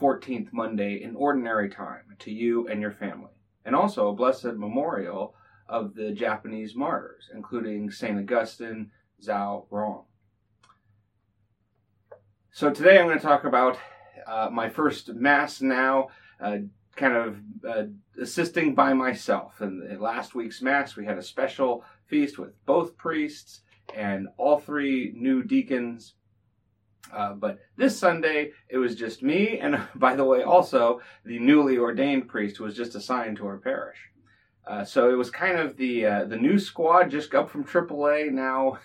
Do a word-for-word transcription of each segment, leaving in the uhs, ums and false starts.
fourteenth Monday in ordinary time to you and your family. And also a blessed memorial of the Japanese martyrs, including Saint Augustine, Zhao Rong. So today I'm going to talk about uh, my first Mass now, uh, kind of uh, assisting by myself. In, in last week's Mass, we had a special feast with both priests and all three new deacons. Uh, but this Sunday, it was just me, and by the way, also the newly ordained priest who was just assigned to our parish. Uh, so it was kind of the uh, the new squad, just up from triple A now,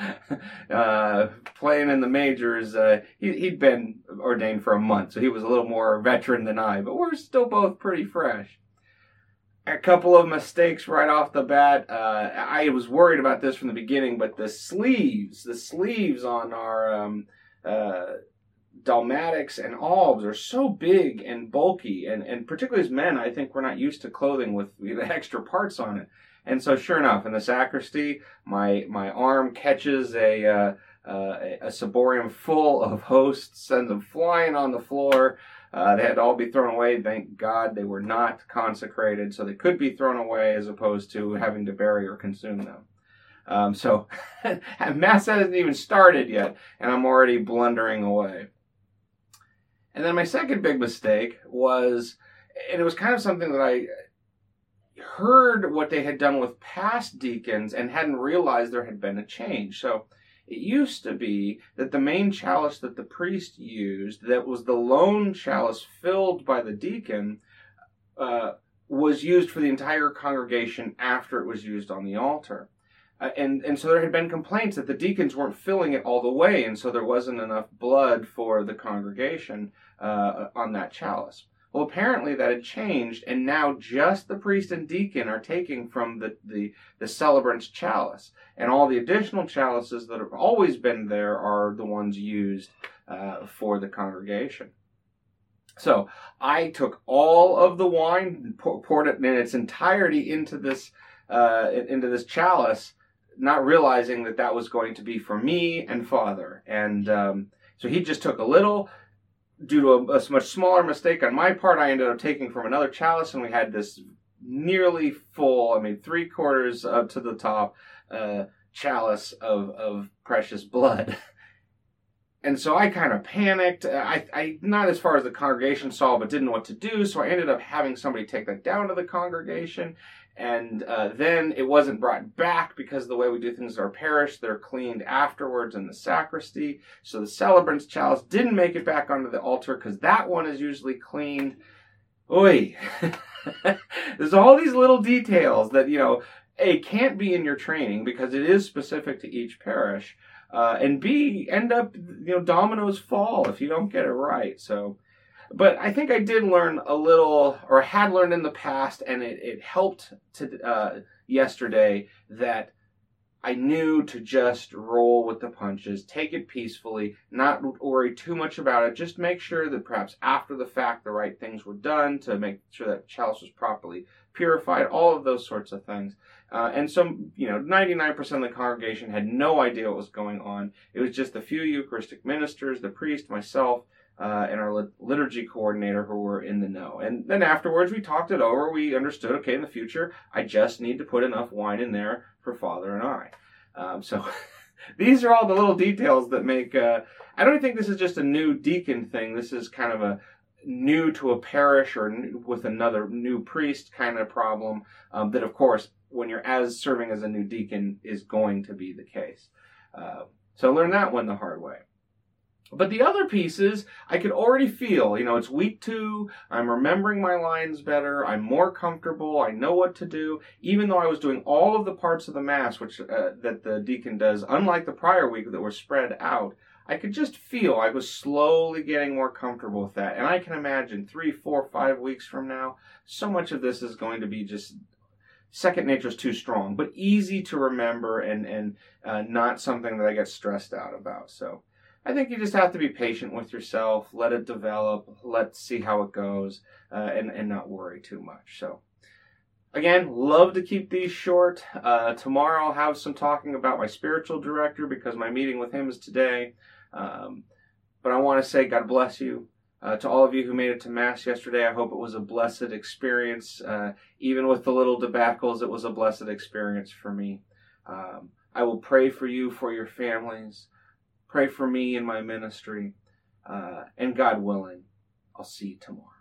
uh, playing in the majors. Uh, he, he'd been ordained for a month, so he was a little more veteran than I, but we're still both pretty fresh. A couple of mistakes right off the bat. Uh, I was worried about this from the beginning, but the sleeves, the sleeves on our um, uh, dalmatics and albs are so big and bulky, and, and particularly as men, I think we're not used to clothing with you know, extra parts on it. And so sure enough, in the sacristy, my my arm catches a uh, uh, a ciborium full of hosts, sends them flying on the floor. Uh, they had to all be thrown away. Thank God they were not consecrated, so they could be thrown away as opposed to having to bury or consume them. Um, so Mass hasn't even started yet, and I'm already blundering away. And then my second big mistake was, and it was kind of something that I heard what they had done with past deacons and hadn't realized there had been a change. So it used to be that the main chalice that the priest used, that was the lone chalice filled by the deacon, uh, was used for the entire congregation after it was used on the altar. Uh, and, and so there had been complaints that the deacons weren't filling it all the way, and so there wasn't enough blood for the congregation uh, on that chalice. Well, apparently that had changed, and now just the priest and deacon are taking from the, the, the celebrant's chalice. And all the additional chalices that have always been there are the ones used uh, for the congregation. So I took all of the wine, poured it in its entirety into this, uh, into this chalice, not realizing that that was going to be for me and Father. And um, so he just took a little. Due to a, a much smaller mistake on my part, I ended up taking from another chalice, and we had this nearly full, I mean, three quarters up to the top uh, chalice of, of precious blood. And so I kind of panicked. I, I not as far as the congregation saw, but didn't know what to do. So I ended up having somebody take that down to the congregation. And uh, then it wasn't brought back because the way we do things at our parish, they're cleaned afterwards in the sacristy. So the celebrant's chalice didn't make it back onto the altar because that one is usually cleaned. Oy! There's all these little details that, you know, A, can't be in your training because it is specific to each parish. Uh, and B, end up, you know, dominoes fall if you don't get it right. So, but I think I did learn a little, or had learned in the past, and it, it helped to uh, yesterday, that I knew to just roll with the punches, take it peacefully, not worry too much about it. Just make sure that perhaps after the fact the right things were done to make sure that chalice was properly purified, all of those sorts of things. Uh, and so, you know, ninety-nine percent of the congregation had no idea what was going on. It was just a few Eucharistic ministers, the priest, myself, uh, and our lit- liturgy coordinator who were in the know. And then afterwards we talked it over. We understood, okay, in the future, I just need to put enough wine in there for Father and I. Um, so these are all the little details that make, uh, I don't think this is just a new deacon thing. This is kind of a new to a parish or new, with another new priest kind of problem, um, that of course, when you're as serving as a new deacon, is going to be the case. Uh, so I learned that one the hard way. But the other pieces, I could already feel, you know, it's week two, I'm remembering my lines better, I'm more comfortable, I know what to do, even though I was doing all of the parts of the Mass, which uh, that the deacon does, unlike the prior week that were spread out. I could just feel I was slowly getting more comfortable with that. And I can imagine three, four, five weeks from now, so much of this is going to be just second nature is too strong, but easy to remember, and, and uh, not something that I get stressed out about. So I think you just have to be patient with yourself, let it develop, let's see how it goes, uh, and, and not worry too much. So again, love to keep these short. Uh, tomorrow I'll have some talking about my spiritual director because my meeting with him is today. Um, but I want to say God bless you. Uh, to all of you who made it to Mass yesterday, I hope it was a blessed experience. Uh, even with the little debacles, it was a blessed experience for me. Um, I will pray for you, for your families. Pray for me and my ministry. Uh, and God willing, I'll see you tomorrow.